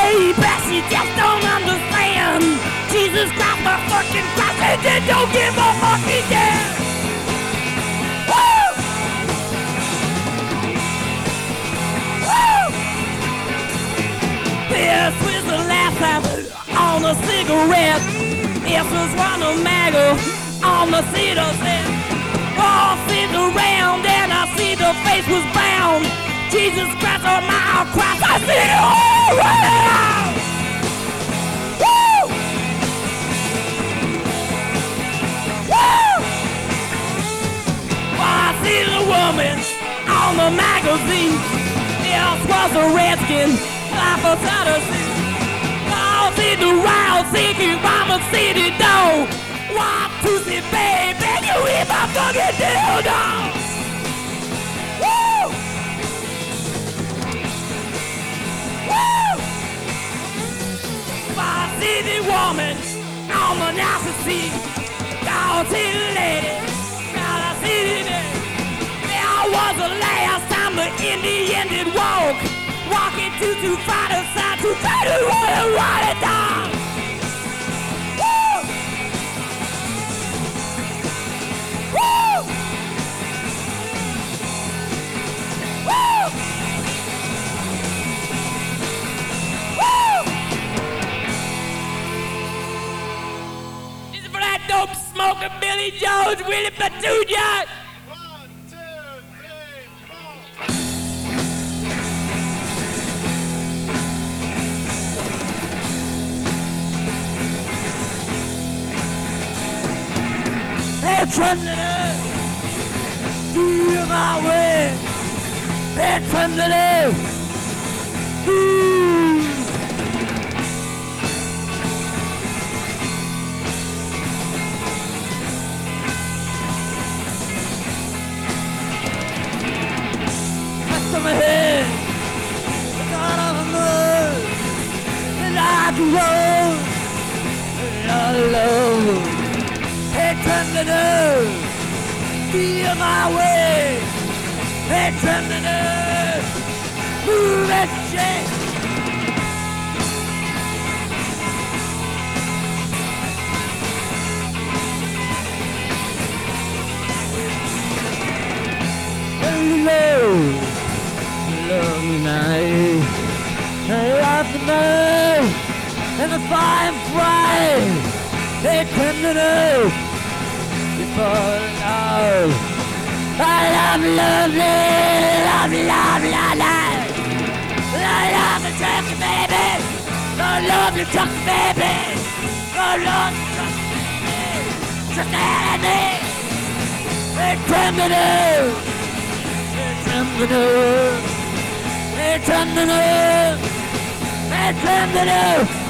baby, she just don't understand. Jesus Christ, my fucking Christ, and then don't give a fucking damn. Woo! Woo! This was the last time on a cigarette. This was one of Maggie on the cedar set. All sitting around and I see the face was bound. Jesus Christ, oh my Christ, I see it all right out. Woo! Woo! Well, I see the woman on the magazine. This was a redskin, life outside the sea. All see the wild seeking from a city dog. Want to see baby, you eat my fucking dildo. Woo! Woo! I see the woman on the Nazi. I see the lady. God, I see the day. There was the last time the Indian did walk. Walking to fight a side to try to run it down. Woo! Woo! Woo! Woo! This is for that dope smoker Billy Jones, Willie Petunia. 1, 2, 3, 4. Hey, Trinity, do my way. Hey, Trinity, That's on my head. It's out of the mud. And I can roll. And I love. Hey, Trinity, feel my way. Hey, Trinity, move and shake. Hello, love me night. Hey, after night, and the fire bright. Hey, Trinity, before love. I love lovely, love, I love the turkey, baby. I love the turkey, baby. I love the turkey, baby. Just at me. It's trembling. It's trembling. It's trembling. It's trembling.